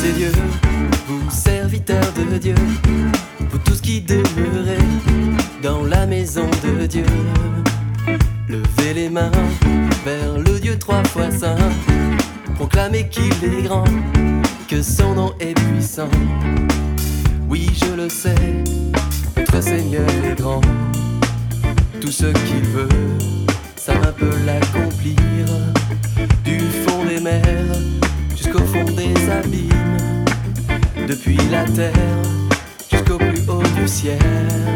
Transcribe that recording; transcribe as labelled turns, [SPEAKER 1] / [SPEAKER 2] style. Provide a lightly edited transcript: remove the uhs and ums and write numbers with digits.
[SPEAKER 1] des dieux, vous serviteurs de Dieu, vous tous qui demeurez dans la maison de Dieu, levez les mains vers le Dieu trois fois saint, proclamez qu'il est grand, que son nom est puissant. Oui, je le sais, notre Seigneur est grand. Tout ce qu'il veut, ça peut l'accomplir. Du fond des mers jusqu'au fond des abîmes, depuis la terre jusqu'au plus haut du ciel.